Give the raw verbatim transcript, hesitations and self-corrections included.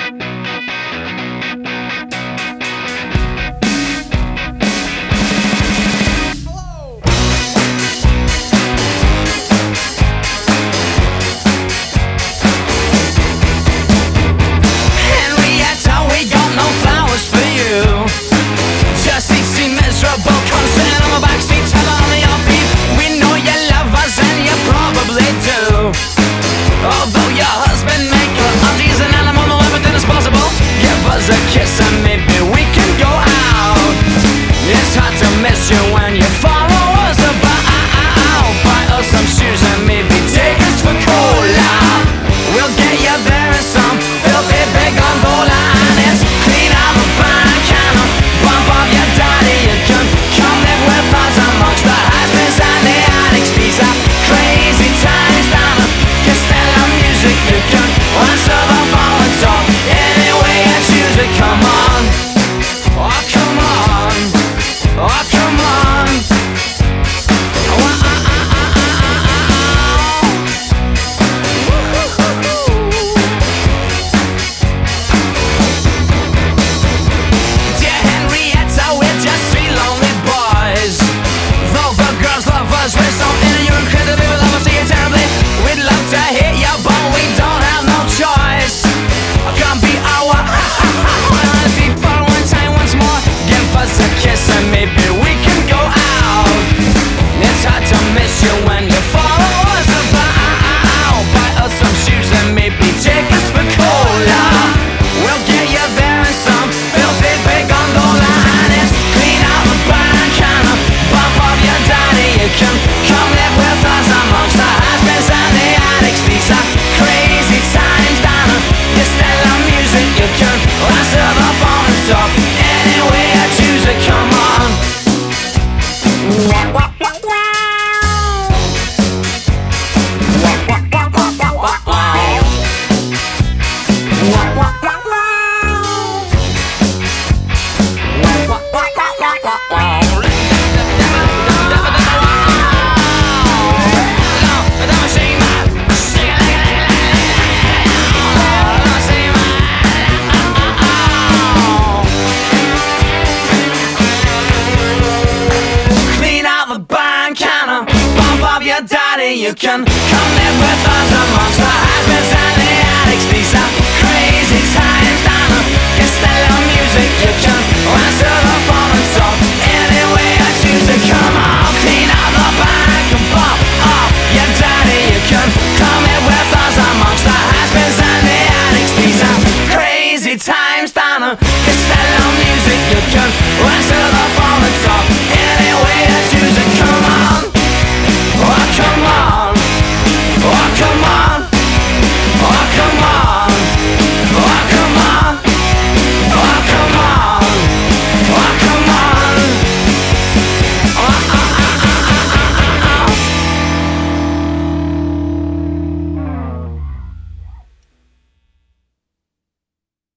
Although your husband make your Aussie's an animal, no everything is possible. Give us a kiss and maybe we can go out. It's hard to miss you when you follow us about. Buy us some shoes and maybe take us for cola. We'll get you there in some filthy big gondola, and it's clean out the bank and a bump of your daddy. You can come live with us amongst the has-beens and the addicts. These are crazy times down at Castello Music. You can once